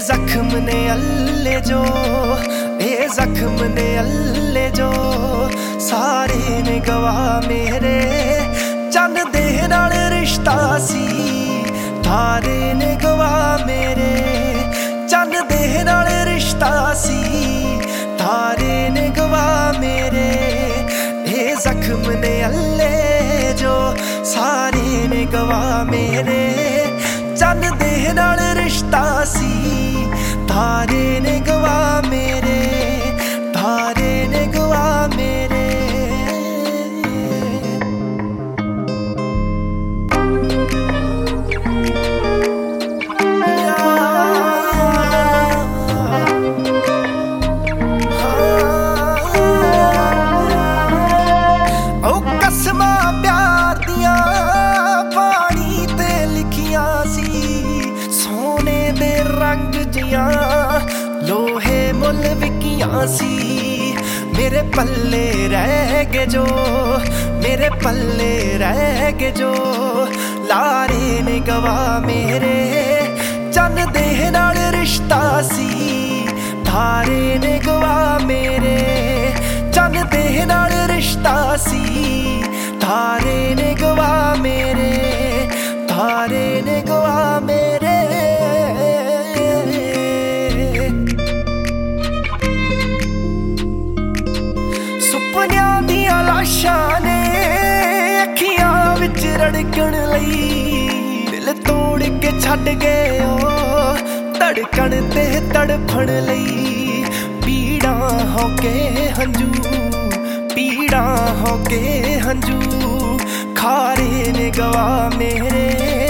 जख्म ने अल्ले जो, ये जख्म ने अल्ले जो, सारे ने गवा मेरे चन दे नाल रिश्ता सी। तारे ने गवा मेरे चन दे नाल रिश्ता सी। तारे ने गवा मेरे ये जख्म ने अल्ले जो, सारे ने गवा मेरे चन दे नाल रिश्ता सी। तारे ने गवा मेरे, तारे ने गवा मेरे। कसमा प्यार दिया पानी ते लिखिया सी, सोने दे रंग जिया लोहे मुल विकिया सी। मेरे पल्ले रह गए जो, मेरे पल्ले रह गए जो, लारे ने गवा मेरे चन दे नाल रिश्ता सी। तारे ने गवा मेरे चन दे नाल रिश्ता सी। तारे ने गवा मेरे, तारे ने गवा मेरे। सुपनियां दियां लाशां ने अखियां विच रड़कण लई, दिल तोड़ के छड्ड गए ओ धड़कण ते तड़फण लई। पीड़ा होके हंजू, पीड़ा होके हंजू, खारे ने गवा मेरे